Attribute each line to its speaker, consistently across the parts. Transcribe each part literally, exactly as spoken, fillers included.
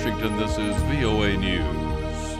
Speaker 1: Washington, this is V O A News.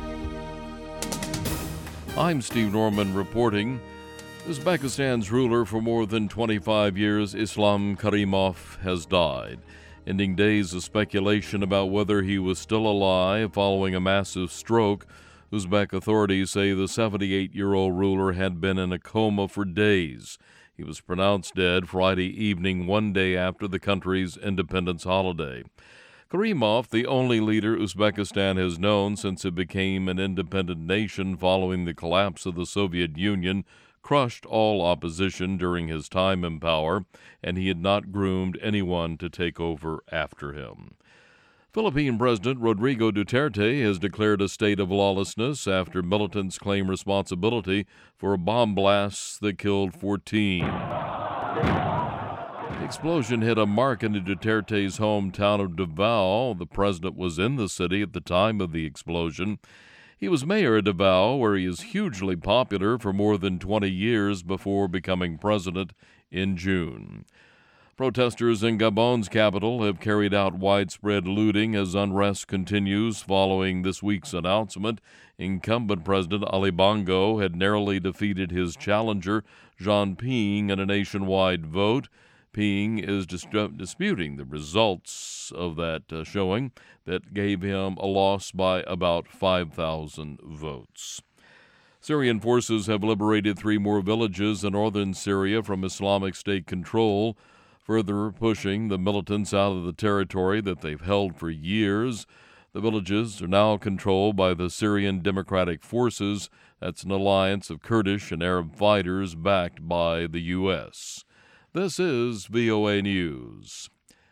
Speaker 1: I'm Steve Norman reporting. Uzbekistan's ruler for more than twenty-five years, Islam Karimov, has died, ending days of speculation about whether he was still alive following a massive stroke. Uzbek authorities say the seventy-eight-year-old ruler had been in a coma for days. He was pronounced dead Friday evening, one day after the country's independence holiday. Karimov, the only leader Uzbekistan has known since it became an independent nation following the collapse of the Soviet Union, crushed all opposition during his time in power, and he had not groomed anyone to take over after him. Philippine President Rodrigo Duterte has declared a state of lawlessness after militants claim responsibility for a bomb blast that killed fourteen. The explosion hit a mark in Duterte's hometown of Davao. The president was in the city at the time of the explosion. He was mayor of Davao, where he is hugely popular, for more than twenty years before becoming president in June. Protesters in Gabon's capital have carried out widespread looting as unrest continues following this week's announcement. Incumbent President Ali Bongo had narrowly defeated his challenger, Jean Ping, in a nationwide vote. Ping is dis- disputing the results of that uh, showing that gave him a loss by about five thousand votes. Syrian forces have liberated three more villages in northern Syria from Islamic State control, further pushing the militants out of the territory that they've held for years. The villages are now controlled by the Syrian Democratic Forces. That's an alliance of Kurdish and Arab fighters backed by the U S This is V O A News.